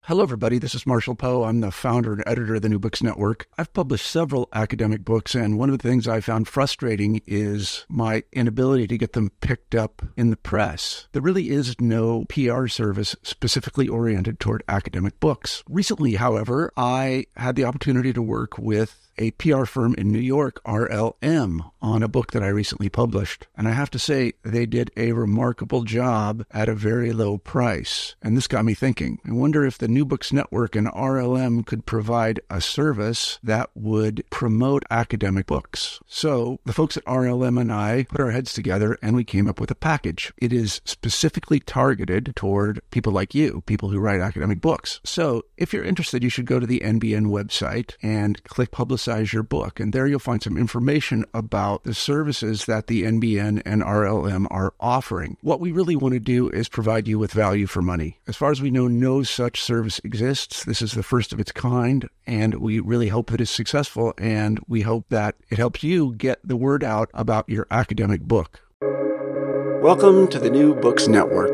Hello, everybody. This is Marshall Poe. I'm the founder and editor of the New Books Network. I've published several academic books, and one of the things I found frustrating is my inability to get them picked up in the press. There really is no PR service specifically oriented toward academic books. Recently, however, I had the opportunity to work with a PR firm in New York, RLM, on a book that I recently published. And I have to say, they did a remarkable job at a very low price. And this got me thinking. I wonder if the New Books Network and RLM could provide a service that would promote academic books. So the folks at RLM and I put our heads together and we came up with a package. It is specifically targeted toward people like you, people who write academic books. So if you're interested, you should go to the NBN website and click Publicize Your Book. And there you'll find some information about the services that the NBN and RLM are offering. What we really want to do is provide you with value for money. As far as we know, no such service exists. This is the first of its kind, and we really hope that it's successful, and we hope that it helps you get the word out about your academic book. Welcome to the New Books Network.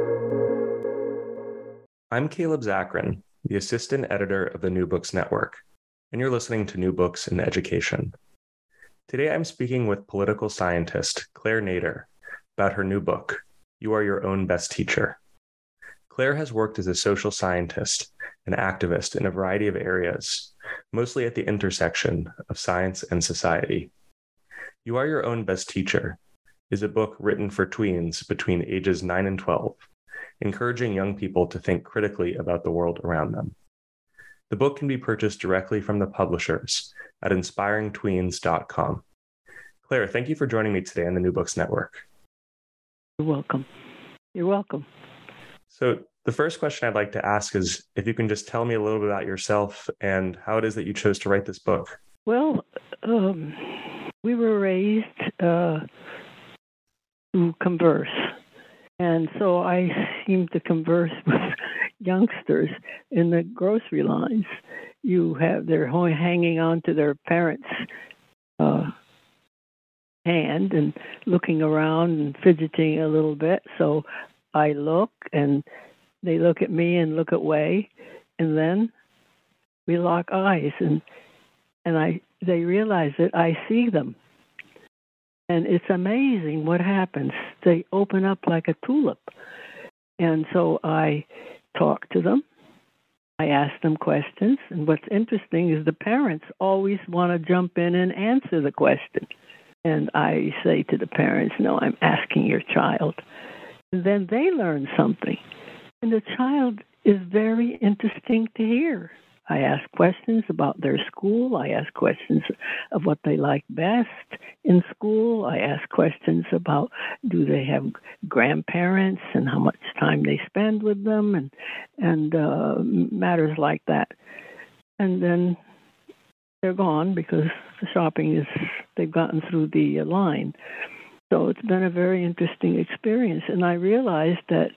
I'm Caleb Zakarin, the assistant editor of the New Books Network, and you're listening to New Books in Education. Today I'm speaking with political scientist Claire Nader about her new book, You Are Your Own Best Teacher. Claire has worked as a social scientist and activist in a variety of areas, mostly at the intersection of science and society. You Are Your Own Best Teacher is a book written for tweens between ages 9 and 12, encouraging young people to think critically about the world around them. The book can be purchased directly from the publishers at inspiringtweens.com. Claire, thank you for joining me today on the New Books Network. You're welcome. You're welcome. So the first question I'd like to ask is if you can just tell me a little bit about yourself and how it is that you chose to write this book. Well, we were raised to converse. And so I seem to converse with youngsters in the grocery lines. They're hanging on to their parents' hand and looking around and fidgeting a little bit. So I look, and they look at me and look away, and then we lock eyes, and they realize that I see them. And it's amazing what happens. They open up like a tulip. And so I talk to them. I ask them questions. And what's interesting is the parents always want to jump in and answer the question. And I say to the parents, no, I'm asking your child. And then they learn something. And the child is very interesting to hear. I ask questions about their school. I ask questions of what they like best in school. I ask questions about do they have grandparents and how much time they spend with them and matters like that. And then they're gone because the shopping they've gotten through the line. So it's been a very interesting experience. And I realized that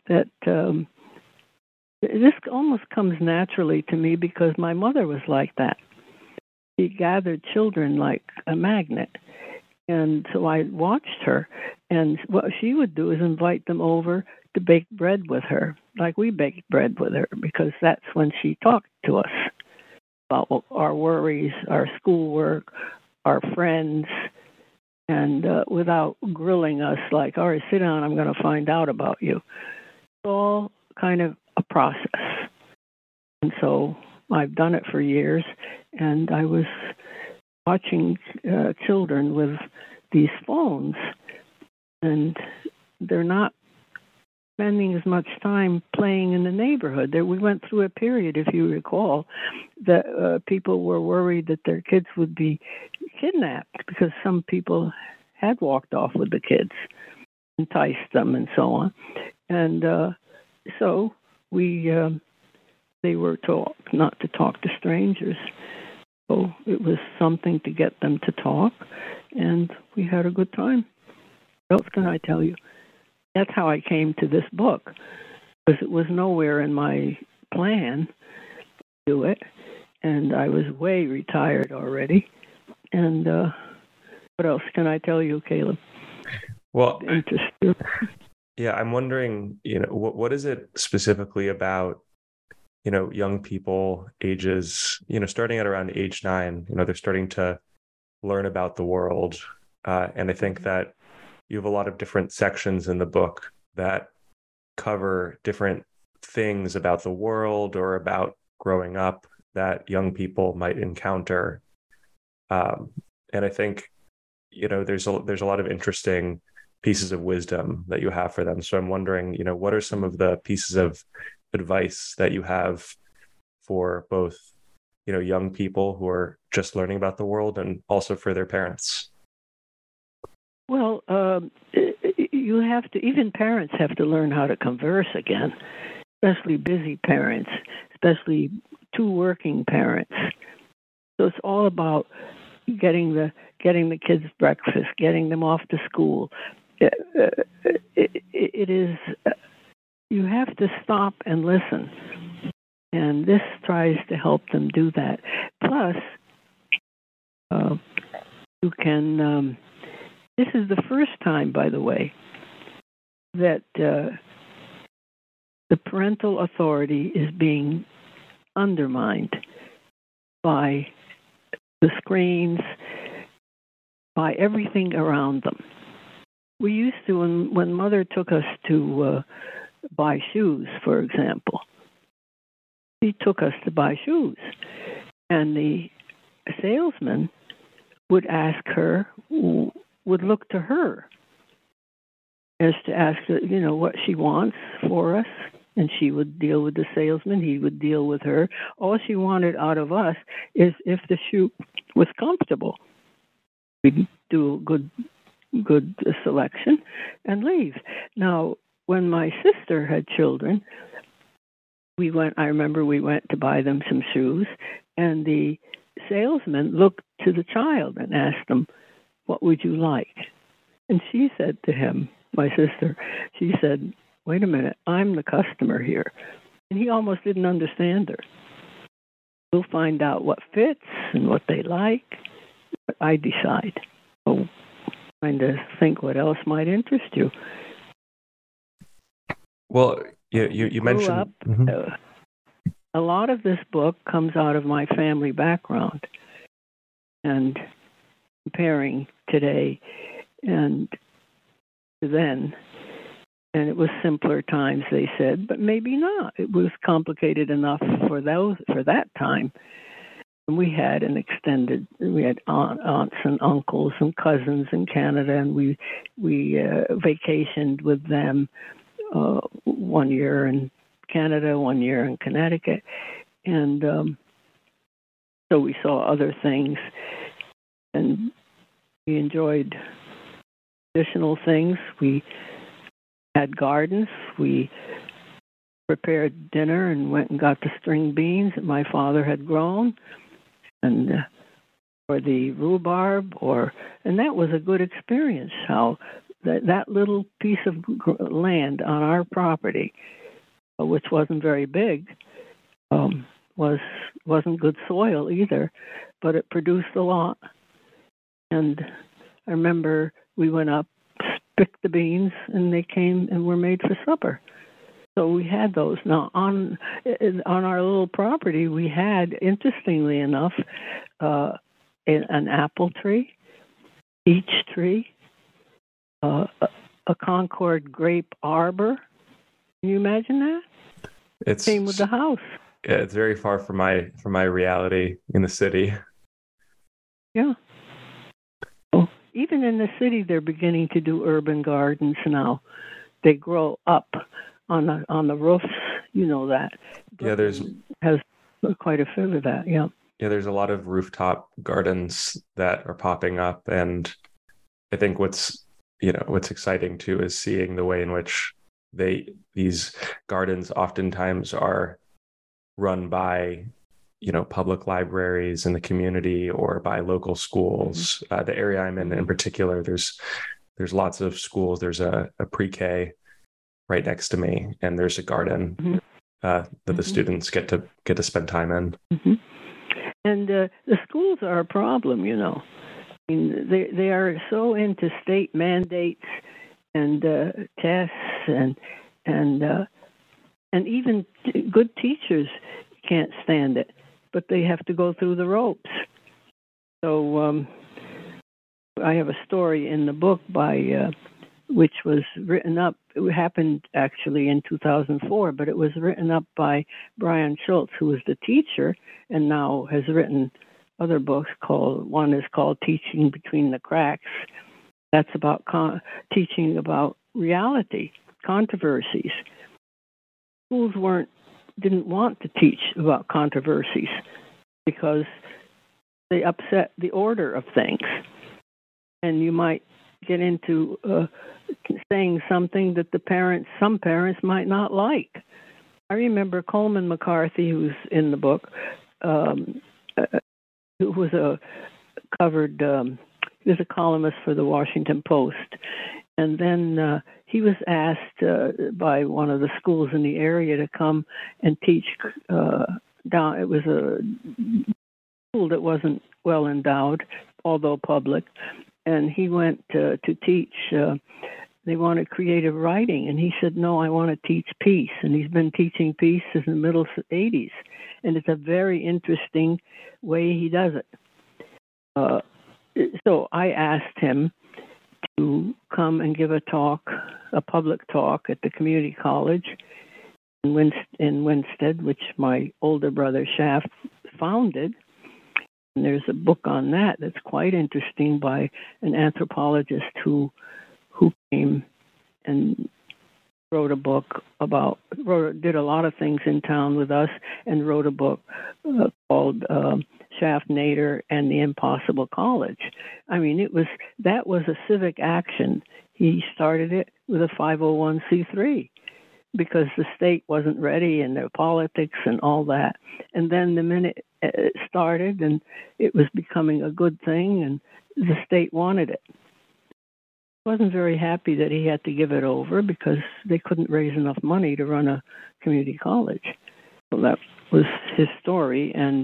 this almost comes naturally to me because my mother was like that. She gathered children like a magnet. And so I watched her. And what she would do is invite them over to bake bread with her, like we baked bread with her, because that's when she talked to us about our worries, our schoolwork, our friends, and without grilling us like, all right, sit down, I'm going to find out about you. It's all kind of a process. And so I've done it for years, and I was watching children with these phones, and they're not spending as much time playing in the neighborhood. We went through a period, if you recall, that people were worried that their kids would be kidnapped because some people had walked off with the kids, enticed them, and so on. And so they were taught not to talk to strangers. So it was something to get them to talk, and we had a good time. What else can I tell you? That's how I came to this book, because it was nowhere in my plan to do it, and I was way retired already. And what else can I tell you, Caleb? Well, yeah, I'm wondering, what is it specifically about young people ages, starting at around age 9, they're starting to learn about the world. And I think that you have a lot of different sections in the book that cover different things about the world or about growing up that young people might encounter. And I think, there's a lot of interesting pieces of wisdom that you have for them. So I'm wondering, what are some of the pieces of advice that you have for both, young people who are just learning about the world and also for their parents? Well, you have to, even parents have to learn how to converse again, especially busy parents, especially two working parents. So it's all about getting the kids breakfast, getting them off to school. It is, you have to stop and listen. And this tries to help them do that. Plus, you can, this is the first time, by the way, that the parental authority is being undermined by the screens, by everything around them. We used to, when Mother took us to buy shoes, for example, she took us to buy shoes, and the salesman would ask her, would look to her as to ask her, what she wants for us, and she would deal with the salesman, he would deal with her. All she wanted out of us is if the shoe was comfortable. We'd do a good selection and leave. Now, when my sister had children, I remember we went to buy them some shoes, and the salesman looked to the child and asked them, "What would you like?" And she said to him, my sister, she said, "Wait a minute, I'm the customer here." And he almost didn't understand her. We'll find out what fits and what they like, but I decide. So, trying to think what else might interest you. Well, you mentioned up, a lot of this book comes out of my family background, and comparing today and then. And it was simpler times, they said, but maybe not. It was complicated enough for that time. And we had aunts and uncles and cousins in Canada, and we vacationed with them 1 year in Canada, 1 year in Connecticut, and so we saw other things, and we enjoyed additional things. We had gardens. We prepared dinner and went and got the string beans that my father had grown, and or the rhubarb, and that was a good experience. How that little piece of land on our property, which wasn't very big, wasn't good soil either, but it produced a lot. And I remember we went up, picked the beans, and they came and were made for supper. So we had those. Now on our little property, we had, interestingly enough, an apple tree, peach tree, a Concord grape arbor. Can you imagine that? It came with the house. Yeah, it's very far from my reality in the city. Yeah. Well, even in the city, they're beginning to do urban gardens now. They grow up on the roofs. You know that. Yeah, has quite a bit of that. Yeah. Yeah, there's a lot of rooftop gardens that are popping up, and I think what's exciting too is seeing the way in which these gardens oftentimes are run by public libraries in the community or by local schools. Mm-hmm. The area I'm in particular, there's lots of schools. There's a pre-K right next to me, and there's a garden mm-hmm. That mm-hmm. the students get to spend time in. Mm-hmm. And the schools are a problem, I mean, they are so into state mandates and tests and And even good teachers can't stand it, but they have to go through the ropes. So I have a story in the book by which was written up. It happened actually in 2004, but it was written up by Brian Schultz, who was the teacher and now has written other books. One is called Teaching Between the Cracks. That's about teaching about reality, controversies. Schools didn't want to teach about controversies because they upset the order of things. And you might get into saying something that some parents might not like. I remember Coleman McCarthy, who's in the book, who was he was a columnist for the Washington Post. And then he was asked by one of the schools in the area to come and teach down. It was a school that wasn't well endowed, although public. And he went to teach. They wanted creative writing, and he said, "No, I want to teach peace." And he's been teaching peace since the middle 80s, and it's a very interesting way he does it. So I asked him to come and give a public talk at the community college in Winsted, which my older brother Shaft founded. And there's a book on that's quite interesting by an anthropologist who came and wrote a book did a lot of things in town with us, and wrote a book called Shaft Nader and the Impossible College. I mean, that was a civic action. He started it with a 501c3 because the state wasn't ready and their politics and all that. And then the minute it started and it was becoming a good thing and the state wanted it. I wasn't very happy that he had to give it over because they couldn't raise enough money to run a community college. So that was his story, and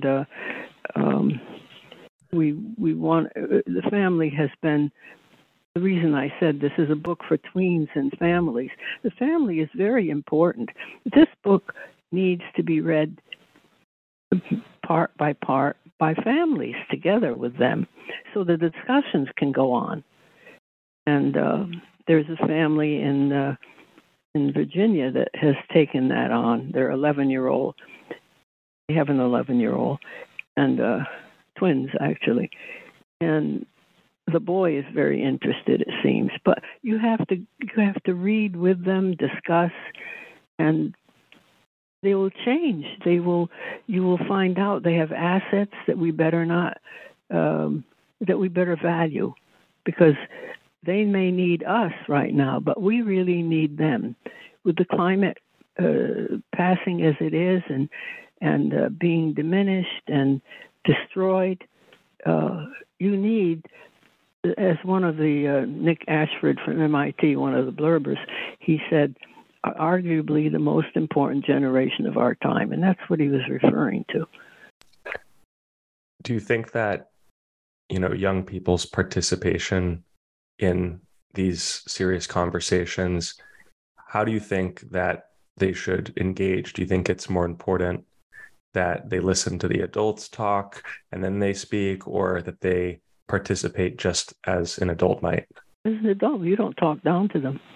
we want the family has been. The reason I said this is a book for tweens and families. The family is very important. This book needs to be read part by part by families together with them so the discussions can go on. And there's a family in Virginia that has taken that on. They're 11-year-old. They have an 11-year-old and twins, actually. And the boy is very interested, it seems. But you have to read with them, discuss, and they will change. You will find out they have assets that we better not that we better value, because they may need us right now, but we really need them. With the climate passing as it is and being diminished and destroyed, you need, as one of the Nick Ashford from MIT, one of the blurbers, he said, arguably the most important generation of our time, and that's what he was referring to. Do you think that, young people's participation in these serious conversations, how do you think that they should engage? Do you think it's more important that they listen to the adults talk and then they speak, or that they participate just as an adult might? As an adult, you don't talk down to them.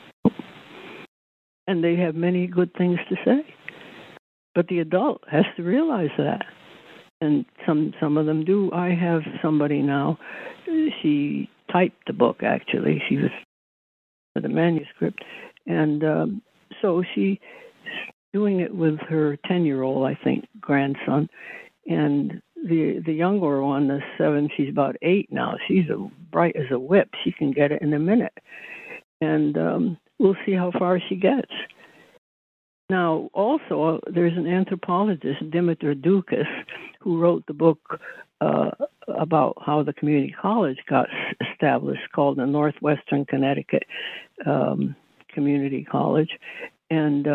And they have many good things to say. But the adult has to realize that. And some of them do. I have somebody now, she typed the book, actually. She was the manuscript. And so she's doing it with her 10-year-old, I think, grandson. And the younger one, the 7, she's about 8 now. She's bright as a whip. She can get it in a minute. And we'll see how far she gets. Now, also, there's an anthropologist, Dimitar Dukas, who wrote the book about how the community college got established, called the Northwestern Connecticut Community College, and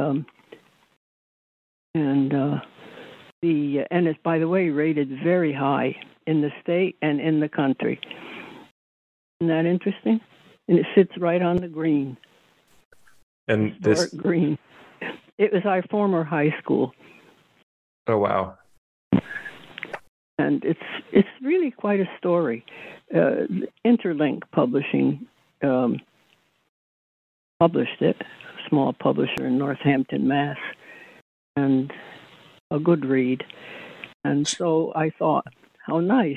it's, by the way, rated very high in the state and in the country. Isn't that interesting? And it sits right on the green. And this green. It was our former high school. Oh, wow. And it's really quite a story. Interlink Publishing published it, a small publisher in Northampton, Mass., and a good read. And so I thought, how nice.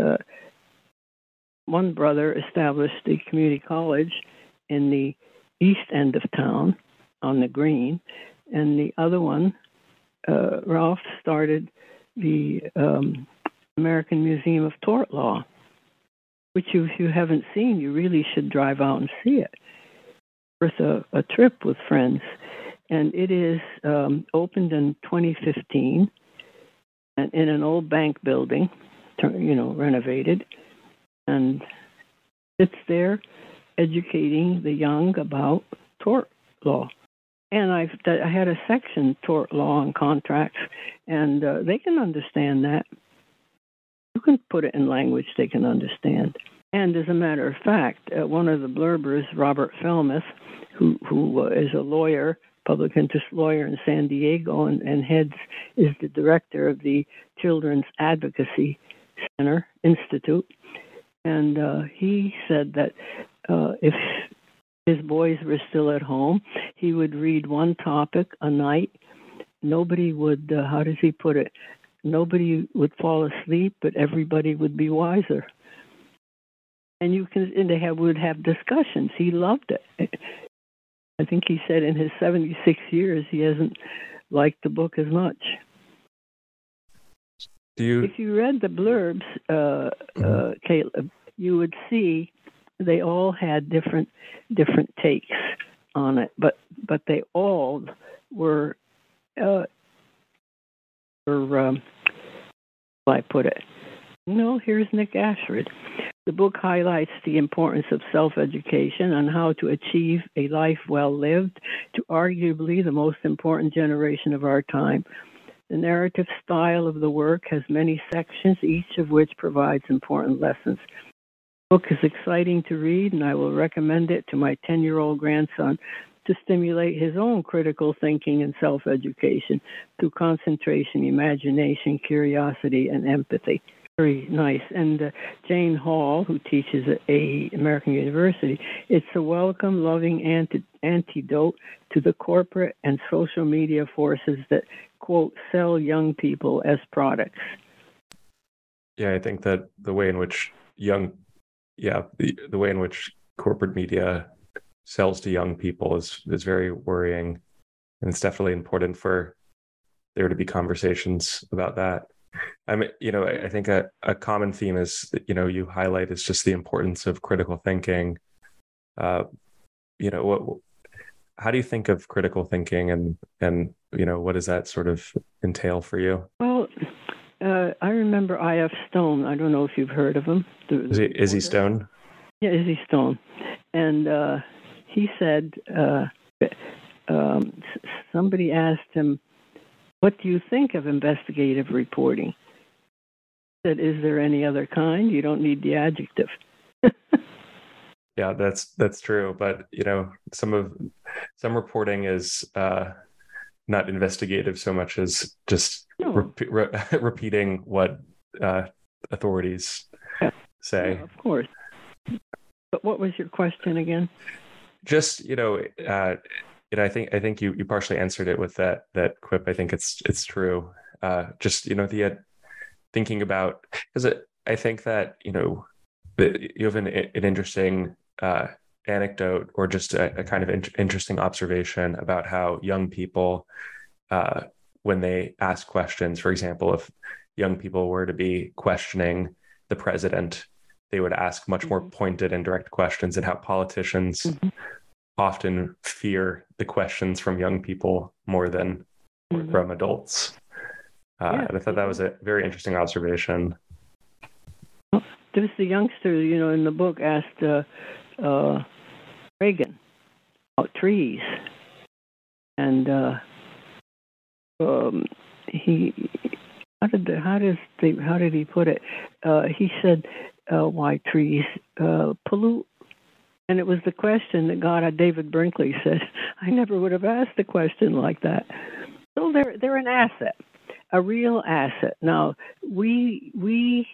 One brother established a community college in the east end of town on the Green, and the other one, Ralph, started the American Museum of Tort Law, which if you haven't seen, you really should drive out and see it. Worth a trip with friends. And it is opened in 2015 and in an old bank building, renovated, and it's there educating the young about tort law. And I had a section, tort law and contracts, and they can understand that. You can put it in language they can understand. And as a matter of fact, one of the blurbers, Robert Felmuth, who is a lawyer, public interest lawyer in San Diego, and is the director of the Children's Advocacy Center Institute. And he said that if his boys were still at home, he would read one topic a night. Nobody would, how does he put it? Nobody would fall asleep, but everybody would be wiser. And they would have discussions. He loved it. I think he said in his 76 years he hasn't liked the book as much. If you read the blurbs, Caleb, you would see they all had different takes on it, but they all were I put it. Here's Nick Ashford. The book highlights the importance of self-education and how to achieve a life well lived to arguably the most important generation of our time. The narrative style of the work has many sections, each of which provides important lessons. The book is exciting to read, and I will recommend it to my 10-year-old grandson to stimulate his own critical thinking and self-education through concentration, imagination, curiosity, and empathy. Very nice. And Jane Hall, who teaches at American University, it's a welcome, loving antidote to the corporate and social media forces that, quote, sell young people as products. Yeah, I think that the way in which the way in which corporate media sells to young people is very worrying. And it's definitely important for there to be conversations about that. I think a common theme is that, you highlight is just the importance of critical thinking. How do you think of critical thinking and what does that sort of entail for you? Well, I remember I.F. Stone. I don't know if you've heard of him. Izzy Stone? Yeah, Izzy Stone. And he said, somebody asked him, what do you think of investigative reporting? He said, is there any other kind? You don't need the adjective. Yeah, that's true. But, some reporting is not investigative so much as just repeating what authorities say. Yeah, of course. But what was your question again? Just, I think you partially answered it with that quip. I think it's true. Just, thinking about, because I think that, you have an interesting anecdote or just a kind of interesting observation about how young people, when they ask questions, for example, if young people were to be questioning the president, they would ask much more pointed and direct questions, and how politicians often fear the questions from young people more than from adults. And I thought that was a very interesting observation. There's the youngster, in the book asked Reagan about trees, and how did he put it? He said, "Why trees pollute And it was the question that David Brinkley said, I never would have asked a question like that. So they're an asset, a real asset. Now, they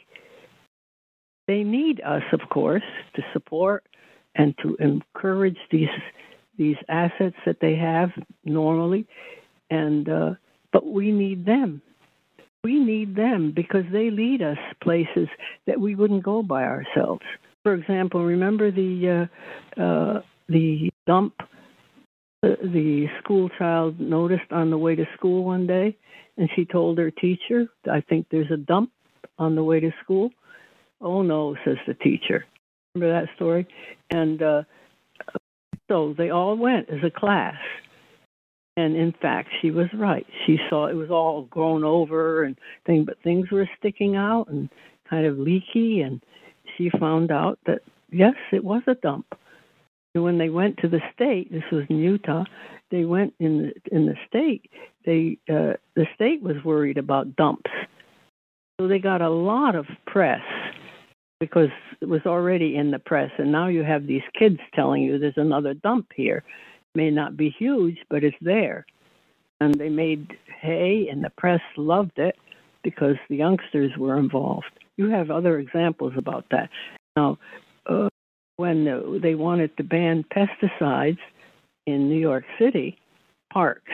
need us, of course, to support and to encourage these assets that they have normally, but we need them. We need them because they lead us places that we wouldn't go by ourselves. For example, remember the dump the school child noticed on the way to school one day, and she told her teacher, I think there's a dump on the way to school. Oh, no, says the teacher. Remember that story? And so they all went as a class. And in fact, she was right. She saw it was all grown over and things, but things were sticking out and kind of leaky. And she found out that, yes, it was a dump. And when they went to the state, this was in Utah, they went in the state, the state was worried about dumps. So they got a lot of press because it was already in the press. And now you have these kids telling you there's another dump here. It may not be huge, but it's there. And they made hay, and the press loved it because the youngsters were involved. You have other examples about that. Now, when they wanted to ban pesticides in New York City parks,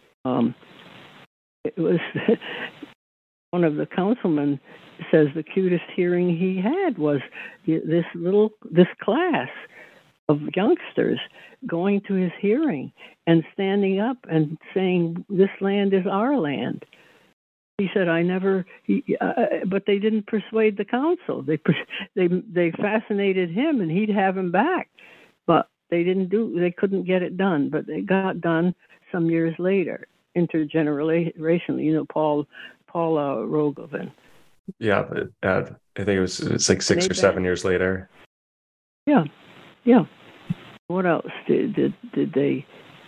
it was one of the councilmen says the cutest hearing he had was this class of youngsters going to his hearing and standing up and saying, "This land is our land." He said, but they didn't persuade the council. They fascinated him, and he'd have him back. But they couldn't get it done. But it got done some years later, intergenerationally. Paula Rogovan. Yeah, but I think it's like 6 or 7 years later. Yeah. What else did they?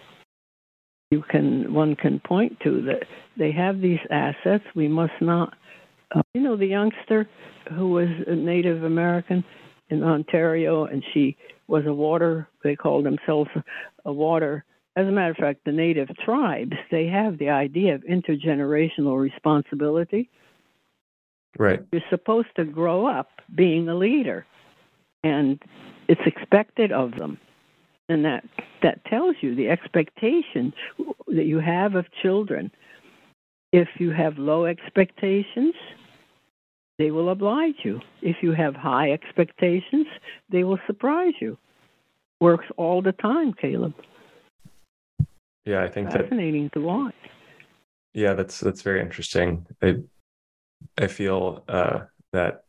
One can point to that they have these assets. We must not. The youngster who was a Native American in Ontario, and she was a water. They called themselves a water. As a matter of fact, the Native tribes, they have the idea of intergenerational responsibility. Right. You're supposed to grow up being a leader, and it's expected of them. And that tells you the expectation that you have of children. If you have low expectations, they will oblige you. If you have high expectations, they will surprise you. Works all the time, Caleb. Yeah, I think fascinating to watch. Yeah, that's very interesting. I feel that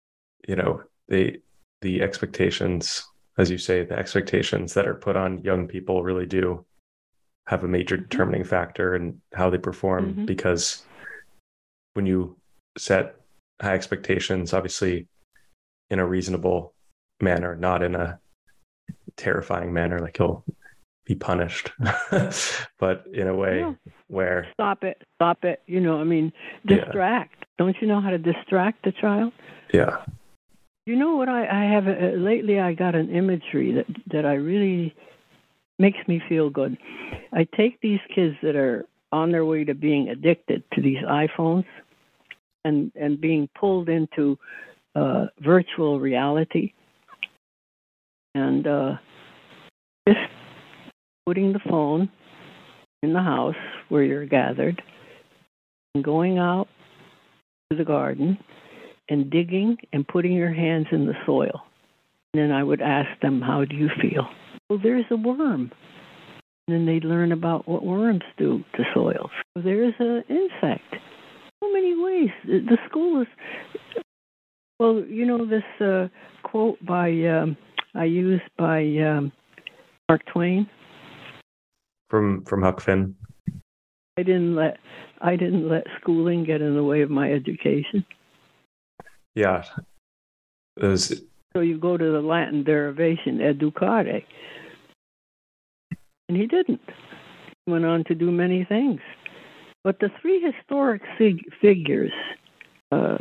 the expectations, as you say, the expectations that are put on young people really do have a major determining factor in how they perform, because when you set high expectations, obviously in a reasonable manner, not in a terrifying manner, like he'll be punished, but in a way where... Stop it. Distract. Yeah. Don't you know how to distract a child? Yeah. You know what I have lately? I got an imagery that I really makes me feel good. I take these kids that are on their way to being addicted to these iPhones and being pulled into virtual reality, and just putting the phone in the house where you're gathered and going out to the garden and digging and putting your hands in the soil. And then I would ask them, how do you feel? Well, there's a worm. And then they'd learn about what worms do to soils. So there's an insect. So many ways. The school is... Well, this quote I used by Mark Twain. From Huck Finn. I didn't let schooling get in the way of my education. Yeah. So you go to the Latin derivation, educare. And he didn't. He went on to do many things. But the three historic figures,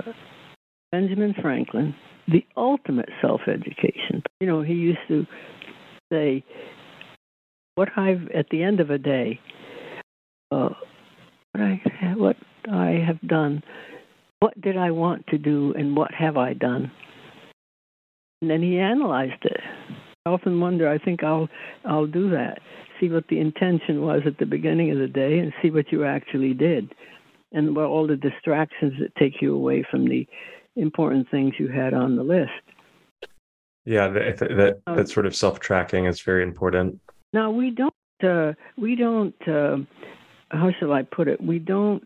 Benjamin Franklin, the ultimate self-education. He used to say at the end of a day, what I have done, what did I want to do, and what have I done? And then he analyzed it. I often wonder, I think I'll do that. See what the intention was at the beginning of the day and see what you actually did. And what all the distractions that take you away from the important things you had on the list. Yeah, that sort of self-tracking is very important. Now, we don't, how shall I put it? We don't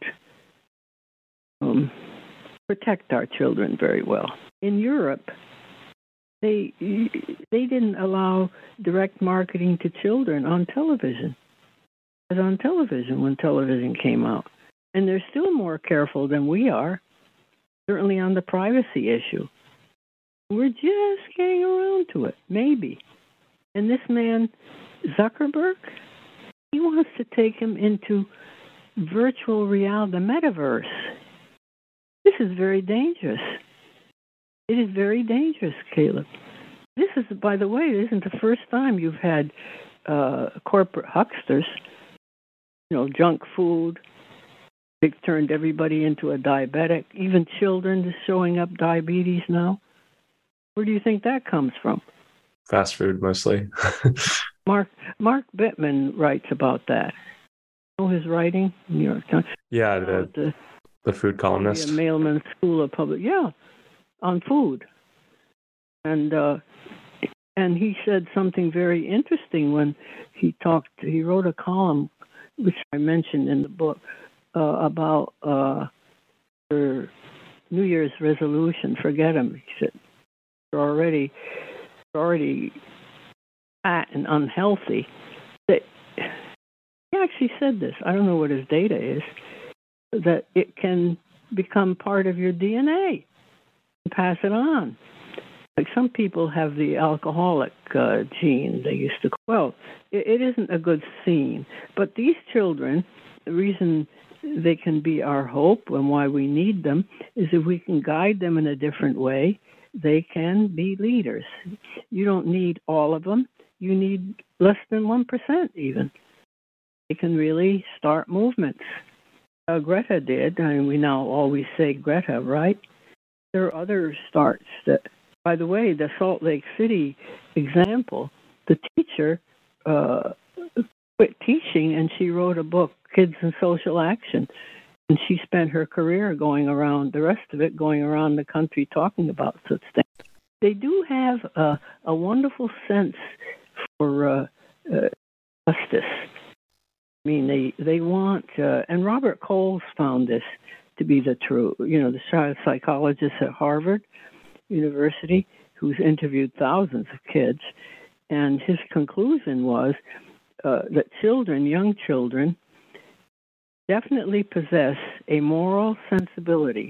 protect our children very well. In Europe, they didn't allow direct marketing to children on television. It was on television when television came out. And they're still more careful than we are, certainly on the privacy issue. We're just getting around to it, maybe. And this man, Zuckerberg, he wants to take him into virtual reality, the metaverse. This is very dangerous. It is very dangerous, Caleb. This is, by the way, it isn't the first time you've had corporate hucksters, junk food. They've turned everybody into a diabetic. Even children is showing up diabetes now. Where do you think that comes from? Fast food, mostly. Mark Bittman writes about that. You know his writing? New York Times. Yeah, the food columnist. Mailman School of Public, on food. And he said something very interesting when he wrote a column, which I mentioned in the book, about her New Year's resolution. Forget them. He said, they're already fat and unhealthy. He actually said this. I don't know what his data is, that it can become part of your DNA and pass it on. Like some people have the alcoholic gene. They used to. Well, it isn't a good scene. But these children, the reason they can be our hope and why we need them is if we can guide them in a different way, they can be leaders. You don't need all of them. You need less than 1% even. They can really start movements. Greta did. I mean, we now always say Greta, right? There are other starts that, by the way, the Salt Lake City example, the teacher quit teaching and she wrote a book, Kids and Social Action. And she spent her career going around the country talking about such things. They do have a wonderful sense for justice. I mean, they want, and Robert Coles found this to be the truth. The child psychologist at Harvard University, who's interviewed thousands of kids, and his conclusion was that young children, definitely possess a moral sensibility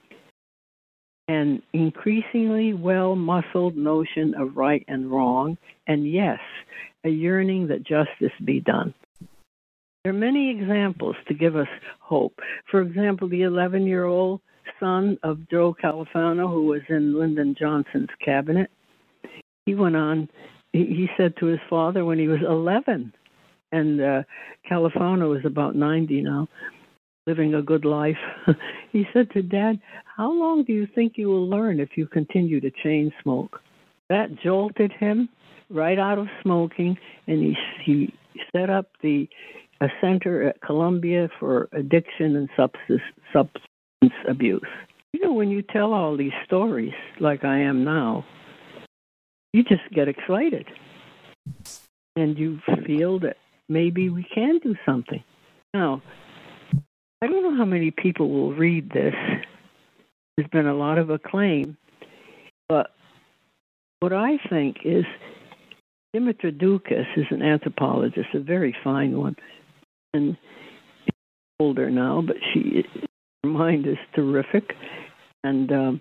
and increasingly well-muscled notion of right and wrong, and yes, a yearning that justice be done. There are many examples to give us hope. For example, the 11-year-old son of Joe Califano, who was in Lyndon Johnson's cabinet, he went on, he said to his father when he was 11, and Califano is about 90 now, living a good life. He said to Dad, how long do you think you will learn if you continue to chain smoke? That jolted him right out of smoking, and he set up a center at Columbia for addiction and substance abuse. When you tell all these stories, like I am now, you just get excited. And you feel that maybe we can do something. Now, I don't know how many people will read this. There's been a lot of acclaim. But what I think is Dimitra Dukas is an anthropologist, a very fine one. And she's older now, but her mind is terrific. And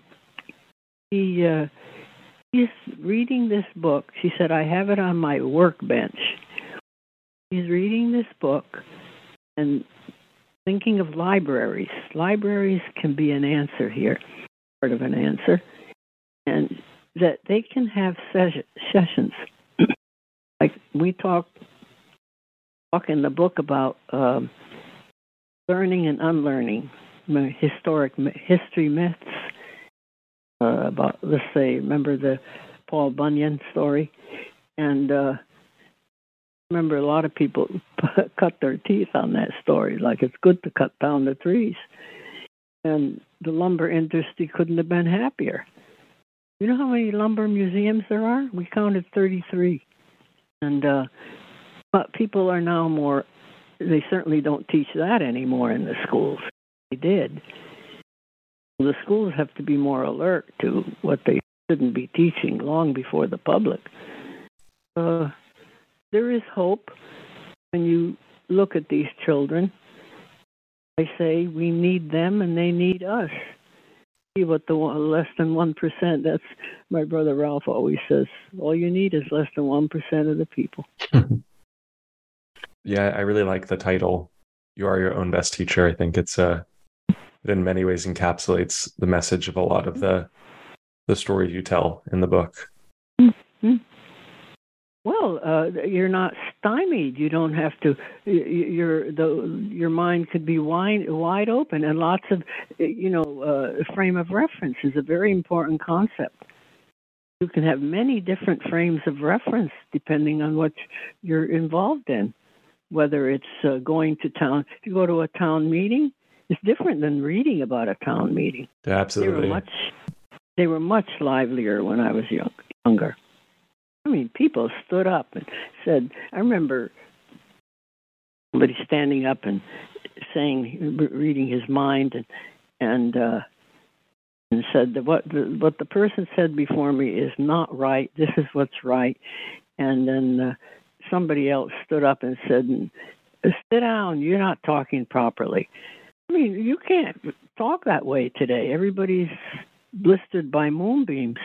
she's reading this book. She said, I have it on my workbench. She's reading this book and thinking of libraries. Libraries can be an answer here, part of an answer, and that they can have sessions like like we talk in the book about learning and unlearning history myths about, let's say, remember the Paul Bunyan story? And remember a lot of people cut their teeth on that story, like it's good to cut down the trees. And the lumber industry couldn't have been happier. You know how many lumber museums there are? We counted 33. And but people are now more, they certainly don't teach that anymore in the schools. They did. The schools have to be more alert to what they shouldn't be teaching long before the public. There is hope when you look at these children. I say we need them and they need us. See what the less than 1%, that's my brother Ralph always says, all you need is less than 1% of the people. Yeah, I really like the title, You Are Your Own Best Teacher. I think it in many ways encapsulates the message of a lot of the stories you tell in the book. Mm-hmm. Well, you're not stymied. You don't have to. Your mind could be wide open, and lots of, frame of reference is a very important concept. You can have many different frames of reference depending on what you're involved in. Whether it's going to town, if you go to a town meeting, it's different than reading about a town meeting. Yeah, absolutely. They were much livelier when I was younger. I mean, people stood up and said, I remember somebody standing up and saying, reading his mind, and said that what the person said before me is not right. This is what's right. And then somebody else stood up and said, sit down, you're not talking properly. I mean, you can't talk that way today. Everybody's blistered by moonbeams.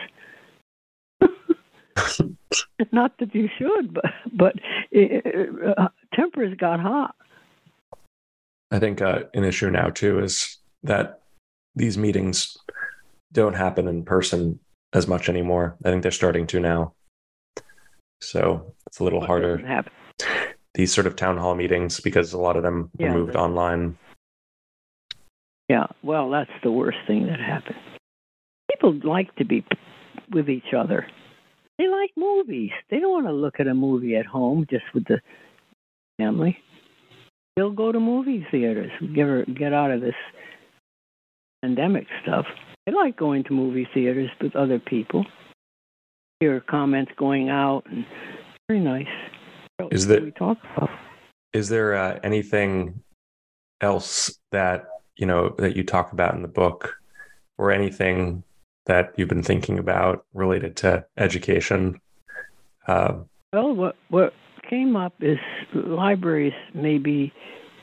Not that you should, but tempers got hot. I think an issue now, too, is that these meetings don't happen in person as much anymore. I think they're starting to now. So it's a little harder. These sort of town hall meetings, because a lot of them were moved online. Yeah, well, that's the worst thing that happened. People like to be with each other. They like movies. They don't want to look at a movie at home just with the family. They'll go to movie theaters, get out of this pandemic stuff. They like going to movie theaters with other people. Hear comments going out, and very nice. Is there anything else that you talk about in the book, or anything that you've been thinking about related to education? Well, what came up is libraries may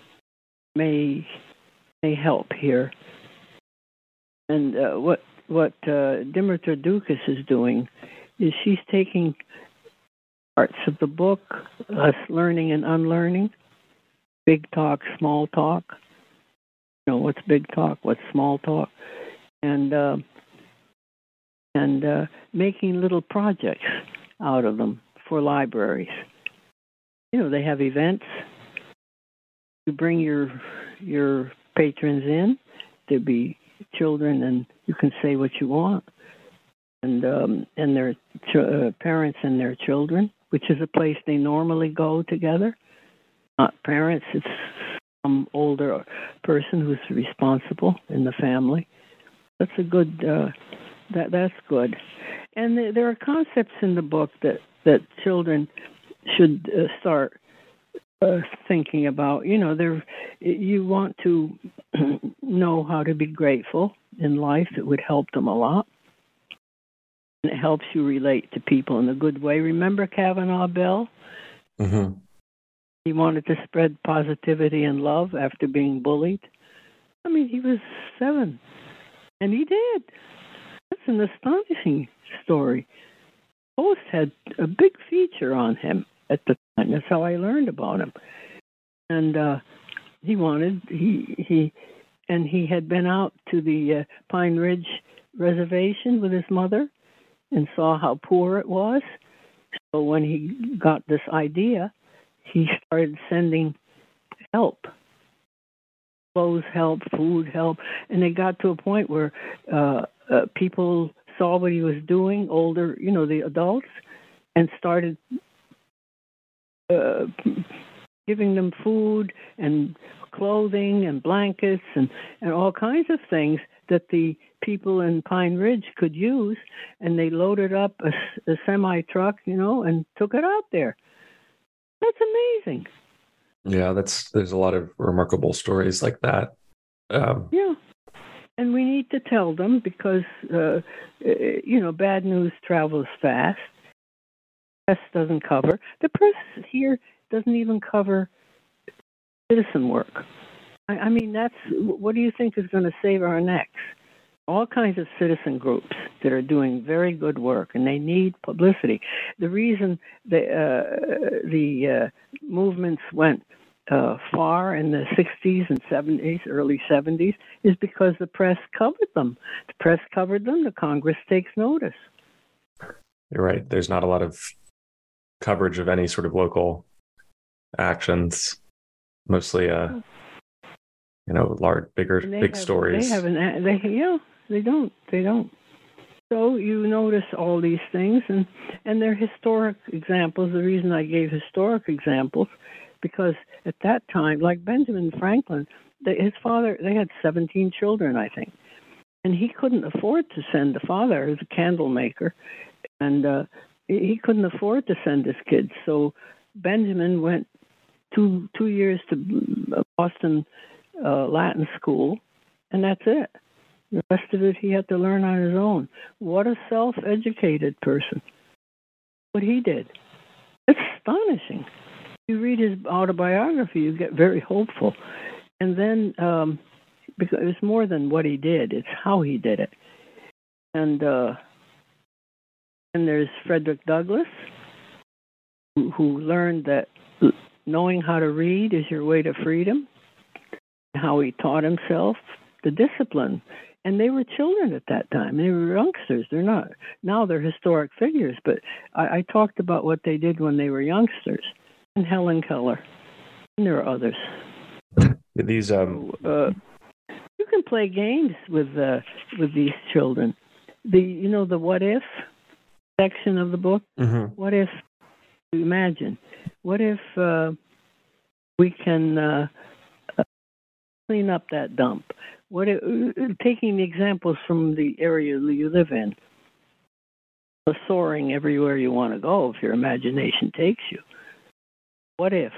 help here, and what Dimitra Dukas is doing is she's taking parts of the book, Us Learning and Unlearning, big talk, small talk. What's big talk, what's small talk, and making little projects out of them for libraries. They have events. You bring your patrons in. There'll be children, and you can say what you want. And their parents and their children, which is a place they normally go together. Not parents, it's some older person who's responsible in the family. That's a good. That's good. And there are concepts in the book that children should start thinking about. You want to know how to be grateful in life. It would help them a lot. And it helps you relate to people in a good way. Remember Kavanaugh Bell? Mm-hmm. He wanted to spread positivity and love after being bullied. I mean, he was 7, and he did. That's an astonishing story. Post had a big feature on him at the time. That's how I learned about him. And he had been out to the Pine Ridge Reservation with his mother and saw how poor it was. So when he got this idea, he started sending help, clothes help, food help, and they got to a point where people saw what he was doing, older, the adults, and started giving them food and clothing and blankets and all kinds of things that the people in Pine Ridge could use, and they loaded up a semi-truck, and took it out there. That's amazing. Yeah, there's a lot of remarkable stories like that. Yeah, and we need to tell them because, bad news travels fast. The press doesn't cover. The press here doesn't even cover citizen work. I mean, what do you think is going to save our necks? All kinds of citizen groups that are doing very good work, and they need publicity. The reason the movements went far in the 60s and 70s, early 70s, is because the press covered them. The press covered them. The Congress takes notice. You're right. There's not a lot of coverage of any sort of local actions. Mostly, large, big stories. They don't. So you notice all these things, and they're historic examples. The reason I gave historic examples, because at that time, like Benjamin Franklin, his father, they had 17 children, I think, and he couldn't afford to send. The father was a candle maker, and he couldn't afford to send his kids. So Benjamin went two years to Boston Latin school, and that's it. The rest of it he had to learn on his own. What a self-educated person. What he did. It's astonishing. You read his autobiography, you get very hopeful. And then, because it's more than what he did, it's how he did it. And there's Frederick Douglass, who learned that knowing how to read is your way to freedom, how he taught himself, the discipline. And they were children at that time. They were youngsters. They're not. Now they're historic figures, but I talked about what they did when they were youngsters. And Helen Keller. And there are others. These you can play games with these children. The what if section of the book. Mm-hmm. What if? Imagine. What if we can clean up that dump? Taking the examples from the area you live in, soaring everywhere you want to go if your imagination takes you. What if?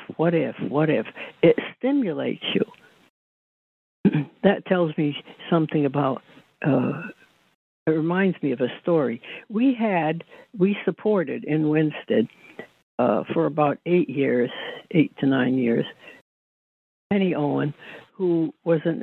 It stimulates you. That tells me something about, it reminds me of a story. We supported in Winsted for about 8 to 9 years, Penny Owen, who was an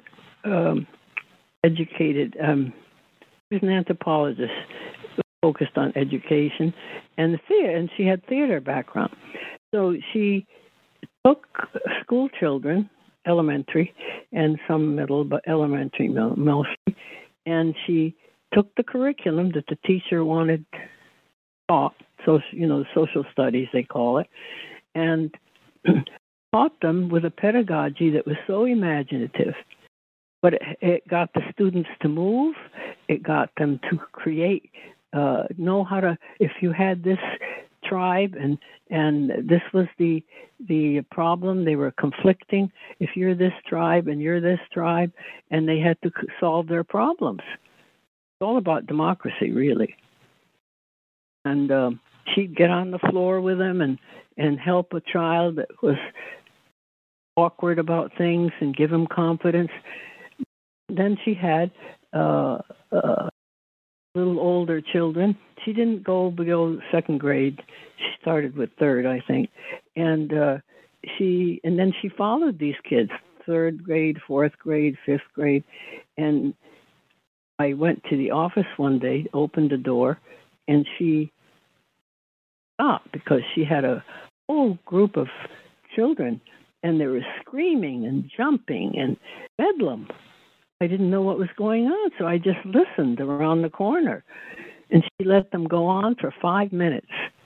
educated, she was an anthropologist focused on education and theater, and she had theater background. So she took school children, elementary and some middle, but elementary mostly, and she took the curriculum that the teacher wanted taught, so social studies they call it, and taught them with a pedagogy that was so imaginative. But it got the students to move. It got them to create, know how to. If you had this tribe and this was the problem, they were conflicting. If you're this tribe and you're this tribe, and they had to solve their problems. It's all about democracy, really. And she'd get on the floor with them and help a child that was awkward about things and give him confidence. Then she had little older children. She didn't go below second grade. She started with third, I think. And then she followed these kids, third grade, fourth grade, fifth grade. And I went to the office one day, opened the door, and she stopped because she had a whole group of children, and they were screaming and jumping and bedlam. I didn't know what was going on, so I just listened around the corner. And she let them go on for 5 minutes.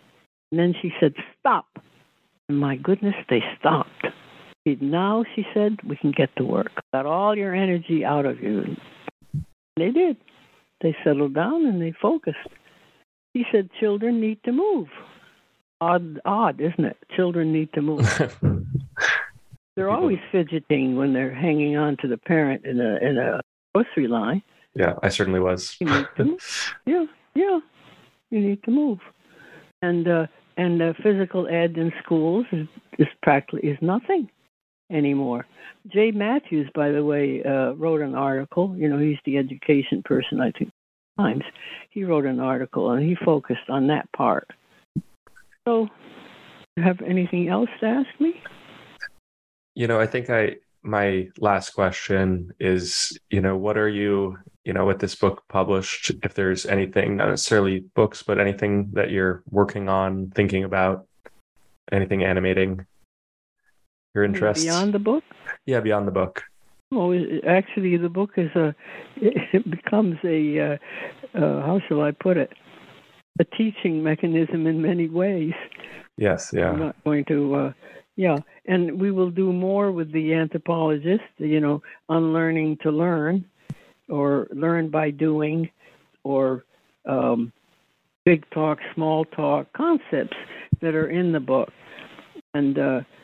And then she said, stop. And my goodness, they stopped. Now, she said, we can get to work. Got all your energy out of you. And they did. They settled down and they focused. She said, children need to move. Odd, isn't it? Children need to move. They're always fidgeting when they're hanging on to the parent in a grocery line. Yeah, I certainly was. You need to move. Yeah. You need to move. And physical ed in schools is practically nothing anymore. Jay Matthews, by the way, wrote an article. He's the education person, I think, Times. He wrote an article and he focused on that part. So, do you have anything else to ask me? I think my last question is, what are you, with this book published, if there's anything, not necessarily books, but anything that you're working on, thinking about, anything animating your interests? Beyond the book? Yeah, beyond the book. Oh, actually, the book it becomes a, how shall I put it, a teaching mechanism in many ways. Yes, yeah. I'm not going to, and we will do more with the anthropologist, unlearning to learn, or learn by doing, or big talk, small talk concepts that are in the book. And,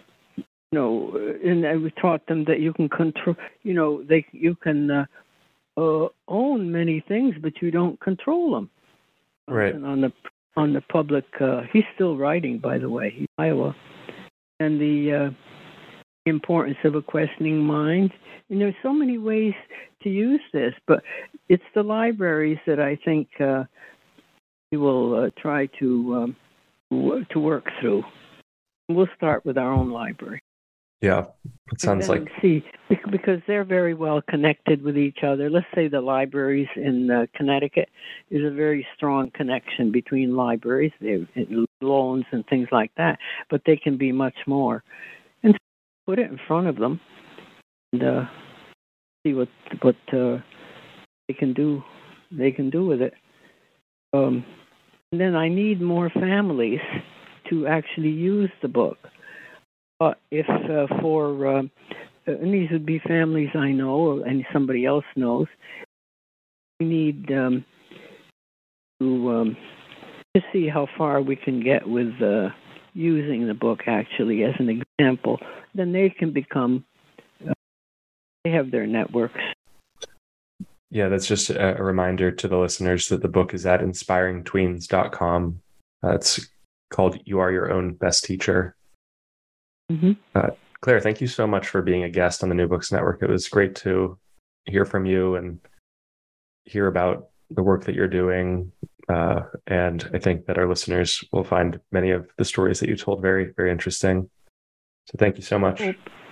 and we taught them that you can control, you can own many things, but you don't control them. Right. And on the public, he's still writing, by the way, he's in Iowa. And the importance of a questioning mind. And there's so many ways to use this, but it's the libraries that I think we will try to work through. We'll start with our own library. Yeah, it sounds like. See, because they're very well connected with each other. Let's say the libraries in Connecticut, is a very strong connection between libraries, loans and things like that, but they can be much more. And put it in front of them and see what they can do. They can do with it. And then I need more families to actually use the book. If and these would be families I know and somebody else knows, we need to see how far we can get with using the book actually as an example. Then they can become, they have their networks. Yeah, that's just a reminder to the listeners that the book is at inspiringtweens.com. It's called You Are Your Own Best Teacher. Mm-hmm. Claire, thank you so much for being a guest on the New Books Network. It was great to hear from you and hear about the work that you're doing. And I think that our listeners will find many of the stories that you told very, very interesting. So thank you so much.